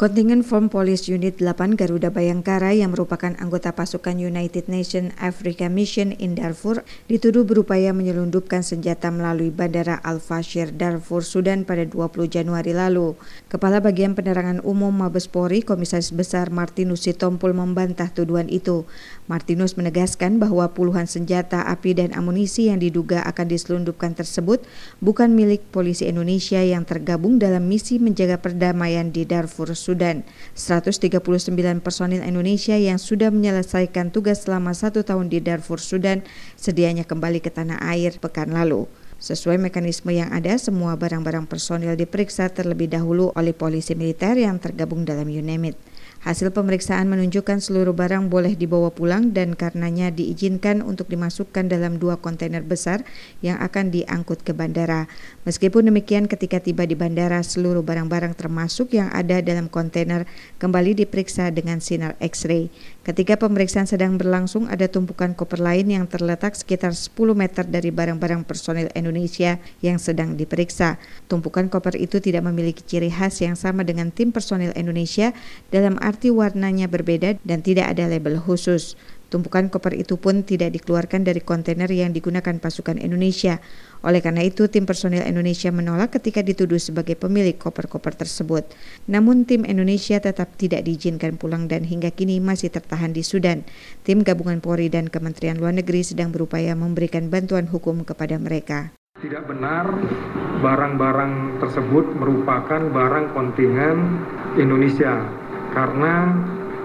Kontingen Form Police Unit 8 Garuda Bayangkara yang merupakan anggota pasukan United Nations Africa Mission in Darfur dituduh berupaya menyelundupkan senjata melalui Bandara Al-Fashir, Darfur, Sudan pada 20 Januari lalu. Kepala Bagian Penerangan Umum Mabes Polri, Komisaris Besar Martinus Sitompul membantah tuduhan itu. Martinus menegaskan bahwa puluhan senjata api dan amunisi yang diduga akan diselundupkan tersebut bukan milik polisi Indonesia yang tergabung dalam misi menjaga perdamaian di Darfur, Sudan. 139 personil Indonesia yang sudah menyelesaikan tugas selama 1 tahun di Darfur, Sudan, sedianya kembali ke tanah air pekan lalu. Sesuai mekanisme yang ada, semua barang-barang personil diperiksa terlebih dahulu oleh polisi militer yang tergabung dalam UNAMID. Hasil pemeriksaan menunjukkan seluruh barang boleh dibawa pulang dan karenanya diizinkan untuk dimasukkan dalam 2 kontainer besar yang akan diangkut ke bandara. Meskipun demikian, ketika tiba di bandara, seluruh barang-barang termasuk yang ada dalam kontainer kembali diperiksa dengan sinar X-ray. Ketika pemeriksaan sedang berlangsung, ada tumpukan koper lain yang terletak sekitar 10 meter dari barang-barang personil Indonesia yang sedang diperiksa. Tumpukan koper itu tidak memiliki ciri khas yang sama dengan tim personil Indonesia dalam arti warnanya berbeda dan tidak ada label khusus. Tumpukan koper itu pun tidak dikeluarkan dari kontainer yang digunakan pasukan Indonesia. Oleh karena itu, tim personil Indonesia menolak ketika dituduh sebagai pemilik koper-koper tersebut. Namun tim Indonesia tetap tidak diizinkan pulang dan hingga kini masih tertahan di Sudan. Tim gabungan Polri dan Kementerian Luar Negeri sedang berupaya memberikan bantuan hukum kepada mereka. Tidak benar barang-barang tersebut merupakan barang kontingen Indonesia karena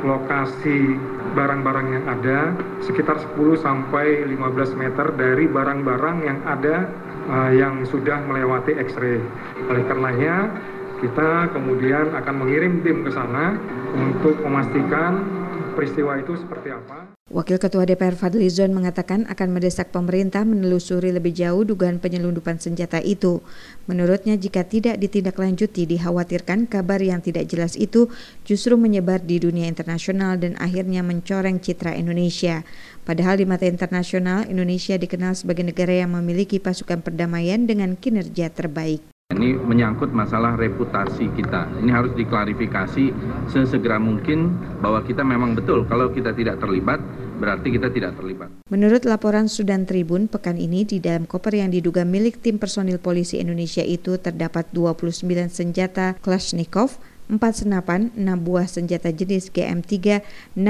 lokasi barang-barang yang ada sekitar 10 sampai 15 meter dari barang-barang yang ada yang sudah melewati X-ray. Oleh karenanya kita kemudian akan mengirim tim ke sana untuk memastikan peristiwa itu seperti apa. Wakil Ketua DPR Fadly Zon mengatakan akan mendesak pemerintah menelusuri lebih jauh dugaan penyelundupan senjata itu. Menurutnya, jika tidak ditindaklanjuti, dikhawatirkan kabar yang tidak jelas itu justru menyebar di dunia internasional dan akhirnya mencoreng citra Indonesia. Padahal di mata internasional, Indonesia dikenal sebagai negara yang memiliki pasukan perdamaian dengan kinerja terbaik. Ini menyangkut masalah reputasi kita. Ini harus diklarifikasi sesegera mungkin bahwa kita memang betul kalau kita tidak terlibat, berarti kita tidak terlibat. Menurut laporan Sudan Tribun pekan ini, di dalam koper yang diduga milik tim personil polisi Indonesia itu terdapat 29 senjata Kalashnikov, 4 senapan, 6 buah senjata jenis GM3,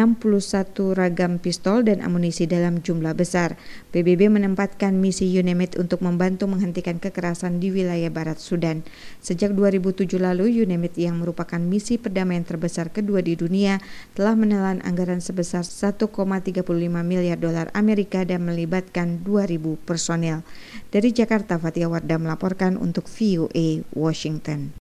61 ragam pistol dan amunisi dalam jumlah besar. PBB menempatkan misi UNAMID untuk membantu menghentikan kekerasan di wilayah barat Sudan. Sejak 2007 lalu, UNAMID yang merupakan misi perdamaian terbesar kedua di dunia telah menelan anggaran sebesar 1,35 miliar dolar Amerika dan melibatkan 2.000 personel. Dari Jakarta, Fatia Wardah melaporkan untuk VOA Washington.